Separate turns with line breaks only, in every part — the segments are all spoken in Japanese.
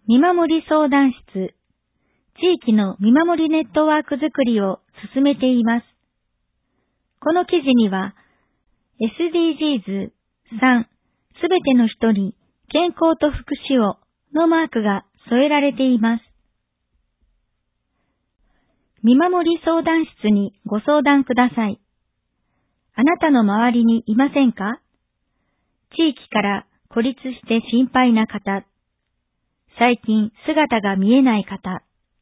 見守り相談室、地域の見守りネットワークづくりを進めています。この記事には、SDGs 3、すべての人に健康と福祉をのマークが添えられています。見守り相談室にご相談ください。あなたの周りにいませんか？地域から孤立して心配な方、最近姿が見えない方、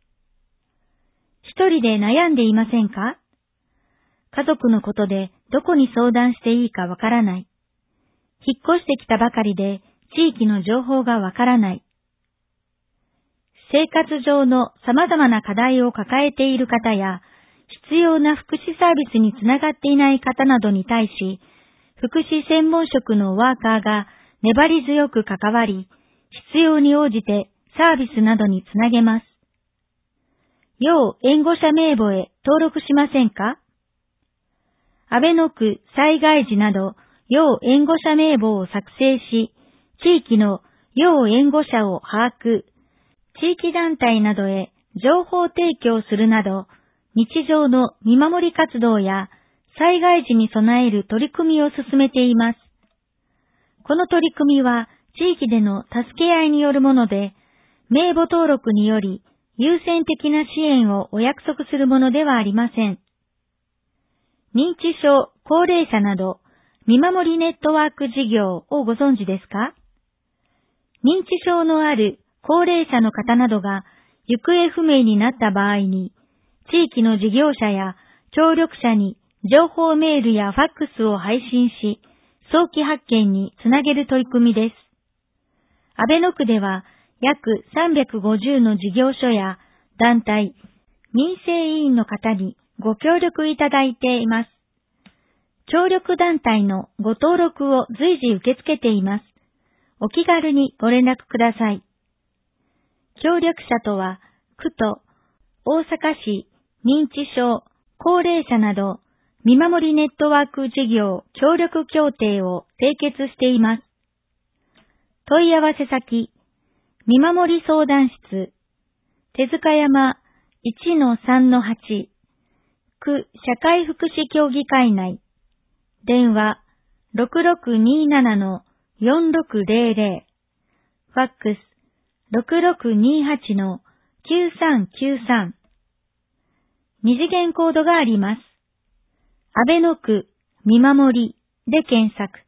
一人で悩んでいませんか？家族のことでどこに相談していいかわからない。引っ越してきたばかりで地域の情報がわからない。生活上の様々な課題を抱えている方や、必要な福祉サービスにつながっていない方などに対し、福祉専門職のワーカーが粘り強く関わり、必要に応じてサービスなどにつなげます。要援護者名簿へ登録しませんか？安倍野区災害時など要援護者名簿を作成し、地域の要援護者を把握、地域団体などへ情報提供するなど、日常の見守り活動や災害時に備える取り組みを進めています。この取り組みは地域での助け合いによるもので、名簿登録により優先的な支援をお約束するものではありません。認知症、高齢者など、見守りネットワーク事業をご存知ですか？認知症のある高齢者の方などが行方不明になった場合に、地域の事業者や協力者に情報メールやファックスを配信し、早期発見につなげる取り組みです。安倍野区では約350の事業所や団体、民生委員の方にご協力いただいています。協力団体のご登録を随時受け付けています。お気軽にご連絡ください。協力者とは、区と大阪市認知症、高齢者など、見守りネットワーク事業協力協定を締結しています。問い合わせ先、見守り相談室、手塚山 1-3-8、区社会福祉協議会内、電話 6627-4600、ファックス 6628-9393、二次元コードがあります。安倍野区見守りで検索。